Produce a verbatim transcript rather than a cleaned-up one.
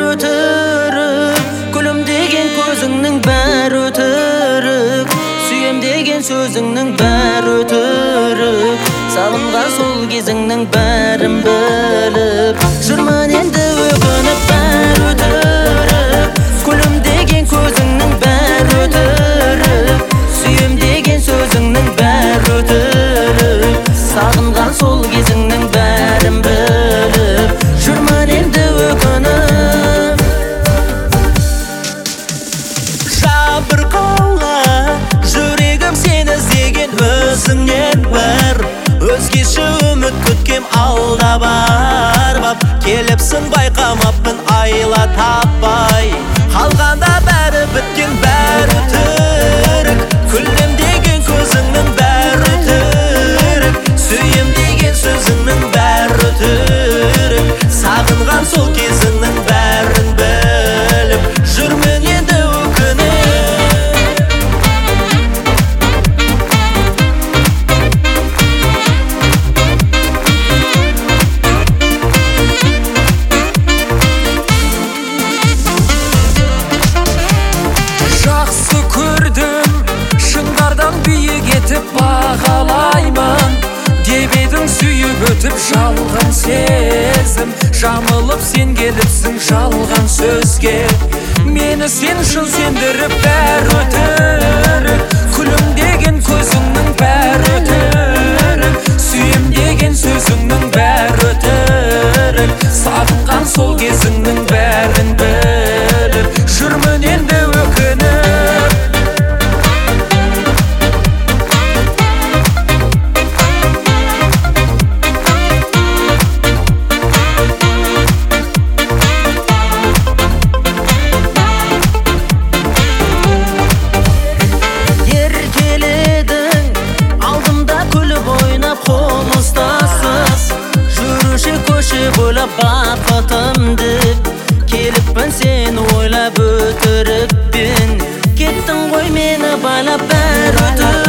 өтірік, күлім деген көзіңнің бәрі өтірік, сүйем деген сөзіңнің бәрі өтірік, сағынған сол кезіңнің бәрін біліп жүрмін енді өкініп. Бәрі өтірік, күлім деген көзіңнің бәрі өтірік, сүйем деген сөзіңнің бәрі өтірік, сағынған сол кезіңнің бәрін біліп жүрмін енді өкініп. Жабырқаған жүрегім сені іздеген өзіңнен бір, өзгеше үміт күткем алда бармап, келіпсің байқамаппын айла таппай, қалғанда бәрі біткен бәрі өтірік, күлем деген көзіңнің бәрі өтірік, сүйем деген сөзіңнің бәрі өтірік, сағынған сол кезіңнің бәрін біліп жүрмін енді өкініп. Жақсы көрдім, шыңдардан биік етіп бағалаймын деп едің, сүйіп өтіп жалған сезім, жамылып сен келіпсің жалған сөзге, мені сен шын сендіріп. Бәрі өтірік, күлім деген көзіңнің бәрі өтірік, сүйем деген сөзіңнің бәрі өтірік, сағынған сол кезіңнің бәрін біліп жүрмін енді өкініп. Ойлап бақытым деп келіппін, сені ойлап өтірікпен кеттің ғой мені байлап. Бәрі өтірік.